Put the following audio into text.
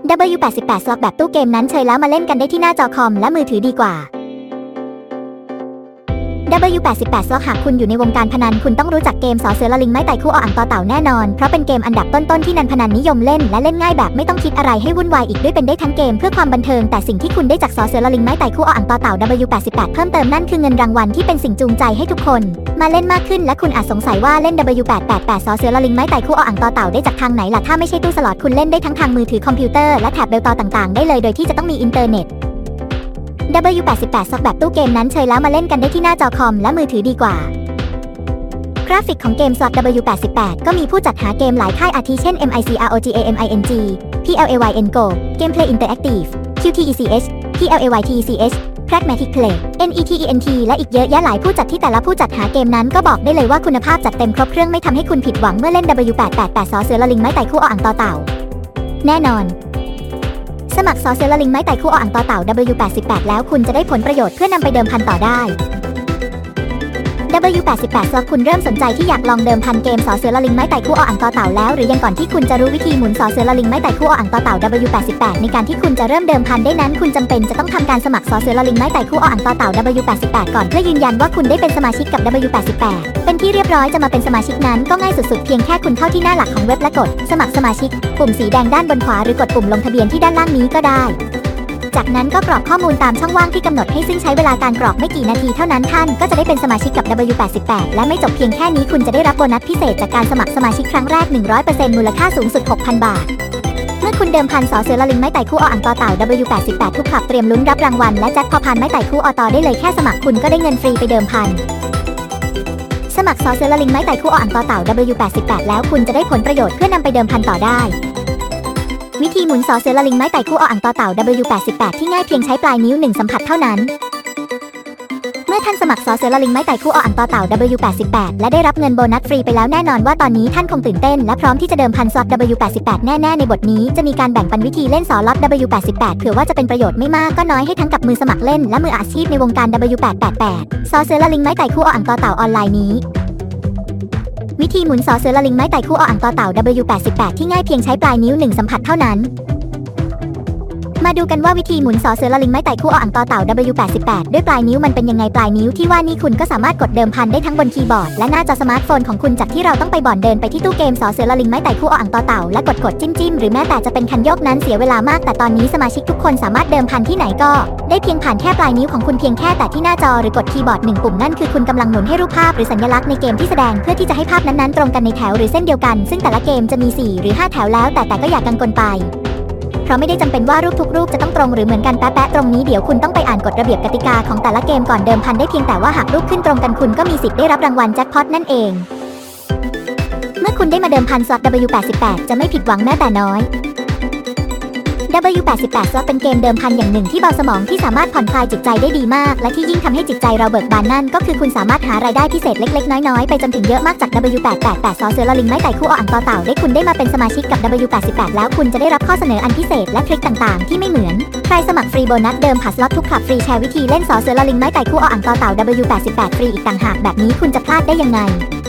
W88 Slot แบบตู้เกมนั้นเชยแล้วมาเล่นกันได้ที่หน้าจอคอมและมือถือดีกว่า W88 Slot หากคุณอยู่ในวงการพนันคุณต้องรู้จักเกมสอเสือละลิงไม้ไต่คู่ออ่างต่อเต่าแน่นอนเพราะเป็นเกมอันดับต้นๆที่นันพนันนิยมเล่นและเล่นง่ายแบบไม่ต้องคิดอะไรให้วุ่นวายอีกด้วยเป็นได้ทั้งเกมเพื่อความบันเทิงแต่สิ่งที่คุณได้จากสอเสือละลิงไม้ไต่คู่ออ่างต่อเต่า W88 เพิ่มเติมนั่นคือเงินรางวัลที่เป็นสิ่งจูงใจให้ทุกคนมาเล่นมากขึ้นและคุณอาจสงสัยว่าเล่น W888 สอเสือละลิงไม้ไต่คู่ออ่างต่อเต่าได้จากทางไหนล่ะถ้าไม่ใช่ตู้สล็อตคุณเล่นได้ทั้งทางมือถือคอมพิวเตอร์และแท็บเบลตอต่างๆได้เลยโดยที่จะต้องมีอินเทอร์เน็ตW88 Slot แบบตู้เกมนั้นเชยแล้วมาเล่นกันได้ที่หน้าจอคอมและมือถือดีกว่ากราฟิกของเกม Slot W88 ก็มีผู้จัดหาเกมหลายค่ายอาทิเช่น MICROGAMING PLAYN Go Gameplay Interactive QTECH PLAYTECH Pragmatic Play NETENT และอีกเยอะแยะหลายผู้จัดที่แต่ละผู้จัดหาเกมนั้นก็บอกได้เลยว่าคุณภาพจัดเต็มครบเครื่องไม่ทำให้คุณผิดหวังเมื่อเล่น W888 สอเสือละลิงไม้ไต่คู่ออ่างต่อเต่าแน่นอนสมัครสอเสือละลิงไม้ไต่คู่ออ่างต่อเต่า W88 แล้วคุณจะได้ผลประโยชน์เพื่อนำไปเดิมพันต่อได้ W88 Slot คุณเริ่มสนใจที่อยากลองเดิมพันเกมสอเสือละลิงไม้ไต่คู่ออ่างต่อเต่าแล้วหรือยังก่อนที่คุณจะรู้วิธีหมุนสอเสือละลิงไม้ไต่คู่ออ่างต่อเต่า W88 ในการที่คุณจะเริ่มเดิมพันได้นั้นคุณจำเป็นจะต้องทำการสมัครสอเสือละลิงไม้ไต่คู่ออ่างต่อเต่า W88 ก่อนเพื่อยืนยันว่าคุณได้เป็นสมาชิกกับ W88 เป็นที่เรียบร้อยจะมาเป็นสมาชิกนั้นก็ง่ายสุดๆเพียงแค่คุณเข้าที่หน้าหลักของเว็บและกดสมัครสมาชิกปุ่มสีแดงด้านบนขวาหรือกดปุ่มลงทะเบียนที่ด้านล่างนี้ก็ได้จากนั้นก็กรอกข้อมูลตามช่องว่างที่กำหนดให้ซึ่งใช้เวลาการกรอกไม่กี่นาทีเท่านั้นท่านก็จะได้เป็นสมาชิกกับ W88 และไม่จบเพียงแค่นี้คุณจะได้รับโบนัสพิเศษจากการสมัครสมาชิกครั้งแรก 100% มูลค่าสูงสุด 6,000 บาทเมื่อคุณเดิมพันสอเสือละลิงไม้ไต่คู่ออ่างต่อเต่า W88 ทุกคลับเตรียมลุ้นรับรางวัลและแจ็คพอตพันไม้ไต่คู่อต่อได้เลยแค่สมัครคุณก็ได้เงินฟรีไปเดิมพันสมัครสอเสือละลิงไม้ไต่คู่ออ่างต่อเต่า W88 แล้วคุณจะได้ผลประโยชน์เพื่อนำไปเดิมพันต่อได้วิธีหมุนสอเสือละลิงไม้ไต่คู่ออ่างต่อเต่า W88 ที่ง่ายเพียงใช้ปลายนิ้ว1สัมผัสเท่านั้นเมื่อท่านสมัครสอเสือละลิงไม้ไต่คู่ออ่างต่อเต่า W88 และได้รับเงินโบนัสฟรีไปแล้วแน่นอนว่าตอนนี้ท่านคงตื่นเต้นและพร้อมที่จะเดิมพันสล็อต W88 แน่ๆในบทนี้จะมีการแบ่งปันวิธีเล่นสล็อต W88 เผื่อว่าจะเป็นประโยชน์ไม่มากก็น้อยให้ทั้งกับมือสมัครเล่นและมืออาชีพในวงการ W888 สอเสือละลิงไม้ไต่คู่ออ่างต่อเต่าออนไลน์นี้วิธีหมุนสอเสือละลิงไม้ไต่คู่ออ่างต่อเต่า W88 ที่ง่ายเพียงใช้ปลายนิ้ว1สัมผัสเท่านั้นมาดูกันว่าวิธีหมุนสอเสือละลิงไม้ไต่คู่ออ่างต่อเต่า W88 ด้วยปลายนิ้วมันเป็นยังไงปลายนิ้วที่ว่านี่คุณก็สามารถกดเดิมพันได้ทั้งบนคีย์บอร์ดและหน้าจอสมาร์ทโฟนของคุณจากที่เราต้องไปบ่อนเดินไปที่ตู้เกมสอเสือละลิงไม้ไต่คู่ออ่างต่อเต่าและกดจิ้มหรือแม้แต่จะเป็นคันโยกนั้นเสียเวลามากแต่ตอนนี้สมาชิกทุกคนสามารถเดิมพันที่ไหนก็ได้เพียงผ่านแค่ปลายนิ้วของคุณเพียงแค่แต่ที่หน้าจอหรือกดคีย์บอร์ด1ปุ่มนั่นคือคุณกำลังหมุนให้รูปภาพหรือสัญลักษณ์ในเกมที่แสดงเพื่อที่จะให้ภาพนั้นๆตรงกันในแถวหรือเส้นเดียวกันซึ่งแต่ละเกมจะมี4หรือ5แถวแล้วแต่ก็อย่ากังวลไปเพราะไม่ได้จำเป็นว่ารูปทุกรูปจะต้องตรงหรือเหมือนกันแป๊ะตรงนี้เดี๋ยวคุณต้องไปอ่านกฎระเบียบกติกาของแต่ละเกมก่อนเดิมพันได้เพียงแต่ว่าหากรูปขึ้นตรงกันคุณก็มีสิทธิ์ได้รับรางวัลแจ็คพอตนั่นเองเมื่อคุณได้มาเดิมพันสล็อต W88 จะไม่ผิดหวังแม้แต่น้อย W88 Slot เป็นเกมเดิมพันอย่างหนึ่งที่เบาสมองที่สามารถผ่อนคลายจิตใจได้ดีมากและที่ยิ่งทำให้จิตใจเราเบิกบานนั่นก็คือคุณสามารถหารายได้พิเศษเล็กๆน้อยๆไปจนถึงเยอะมากจาก W888 สอเสือละลิงไม้ไต่คู่ออ่างต่อเต่าได้คุณได้มาเป็นสมาชิกกับ W88 แล้วคุณจะได้รับข้อเสนออันพิเศษและทริคต่างๆที่ไม่เหมือนใครสมัครฟรีโบนัสเดิมผ่านสล็อตทุกคลับฟรีแชร์วิธีเล่นสอเสือละลิงไม้ไต่คู่ออ่างต่อเต่า W88 ฟรีอีกต่างหากแบบนี้คุณจะพลาดได้ยังไง